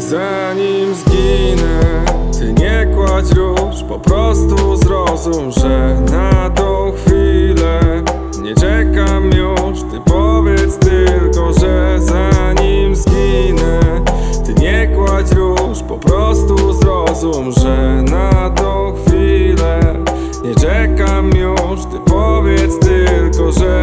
Zanim zginę, ty nie kładź róż, po prostu zrozum, że na tą chwilę nie czekam już. Ty powiedz tylko, że zanim zginę, ty nie kładź róż, po prostu zrozum, że na tą chwilę nie czekam już. Ty powiedz tylko, że